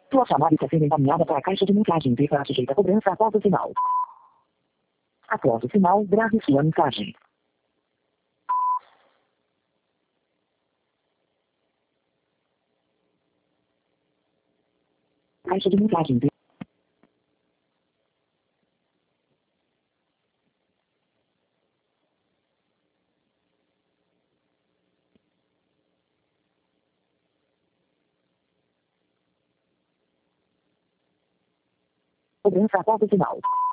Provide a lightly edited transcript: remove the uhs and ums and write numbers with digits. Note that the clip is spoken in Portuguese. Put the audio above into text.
Sua chamada está sendo encaminhada para a caixa de mensagem e será sujeita a cobrança após o sinal. Após o sinal, grave sua mensagem. Caixa de mensagem. Cobrança após o sinal.